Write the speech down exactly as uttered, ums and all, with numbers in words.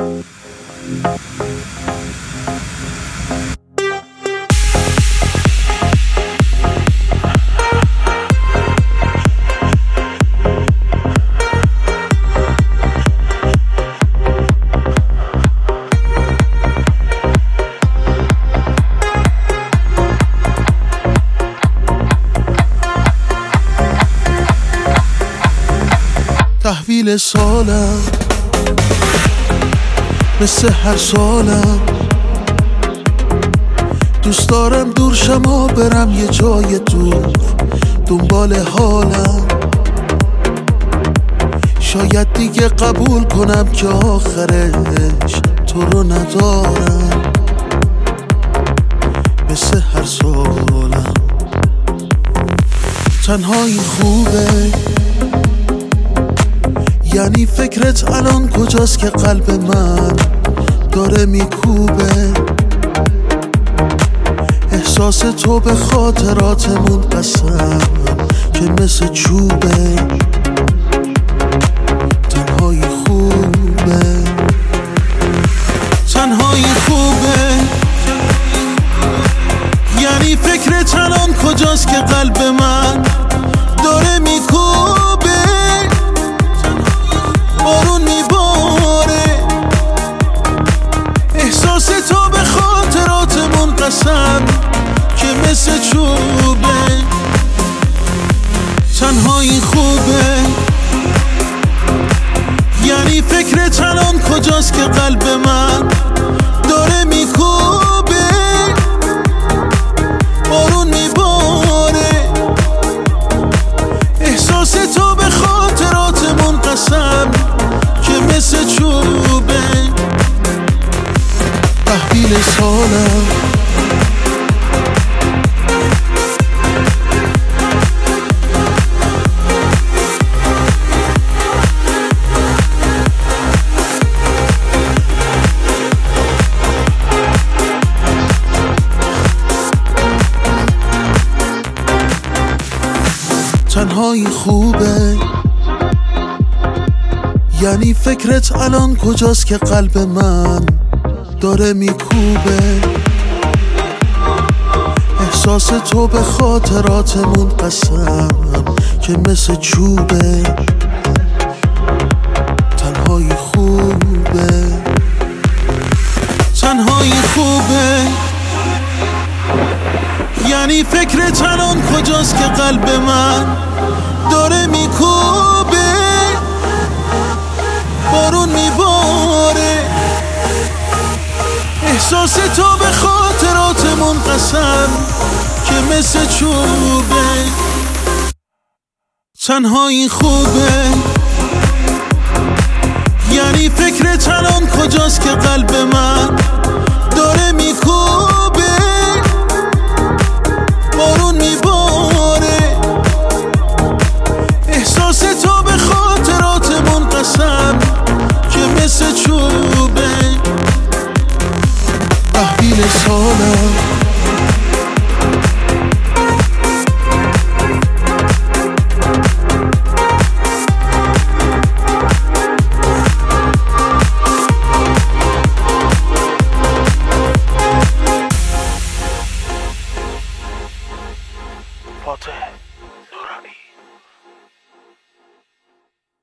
تحویل سالم مثل هر سالم، دوست دارم دور شم و برم یه جای دور دنبال حالم. شاید دیگه قبول کنم که آخرش تو رو ندارم. مثل هر سالم تنهایی خوبه، یعنی فکرت الان کجاست که قلب من داره میکوبه. احساس تو به خاطراتمون قسم که مثل چوبه. تنهایی خوبه، تنهایی خوبه، یعنی فکرت الان کجاست که قلب من داره میکوبه. بارون میباره، احساس تو به خاطراتمون قسم که مثل چوبه. تنهایی خوبه، یعنی فکرت الان کجاست که قلب من داره میکوبه. بارون میباره، احساس تو به خاطراتمون قسم که مثل چوبه. تحویل سالم تنهایی خوبه، یعنی فکرت الان کجاست که قلب من داره میکوبه. احساس تو به خاطراتمون قسم که مثل چوبه. تنهایی خوبه، تنهایی خوبه، یعنی فکرت الان کجاست که قلب من داره میکوبه. بارون میباره، احساس تو به خاطراتمون قسم که مثل چوبه. تنهایی خوبه، یعنی فکرت الان کجاست که قلب من داره میکوبه. بارون میباره، احساس تو به خاطراتمون قسم که مثل چوبه. تحویل سالم